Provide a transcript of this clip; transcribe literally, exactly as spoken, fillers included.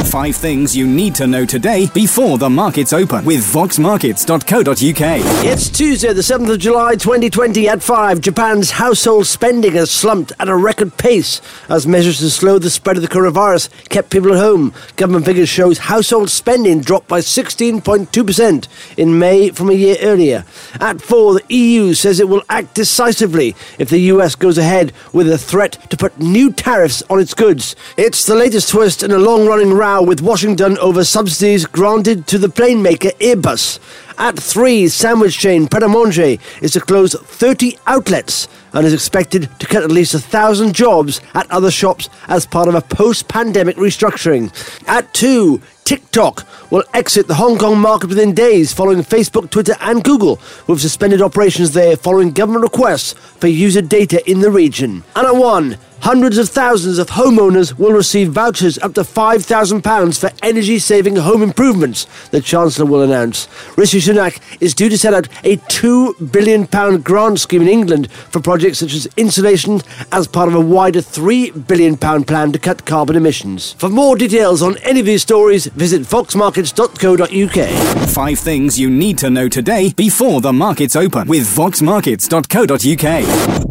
Five things you need to know today before the markets open with vox markets dot co dot uk. It's Tuesday, the seventh of July, twenty twenty at five. Japan's household spending has slumped at a record pace as measures to slow the spread of the coronavirus kept people at home. Government figures shows household spending dropped by sixteen point two percent in May from a year earlier. At four, the E U says it will act decisively if the U S goes ahead with a threat to put new tariffs on its goods. It's the latest twist in a long-running row with Washington over subsidies granted to the plane maker Airbus. At three, sandwich chain Pret A Manger is to close thirty outlets and is expected to cut at least one thousand jobs at other shops as part of a post-pandemic restructuring. At two, TikTok will exit the Hong Kong market within days following Facebook, Twitter and Google, who have suspended operations there following government requests for user data in the region. And at one, hundreds of thousands of homeowners will receive vouchers up to five thousand pounds for energy-saving home improvements, the Chancellor will announce. Rishi Sunak is due to set out a two billion pounds grant scheme in England for projects such as insulation as part of a wider three billion pounds plan to cut carbon emissions. For more details on any of these stories, visit vox markets dot co dot uk. Five things you need to know today before the markets open with vox markets dot co dot uk.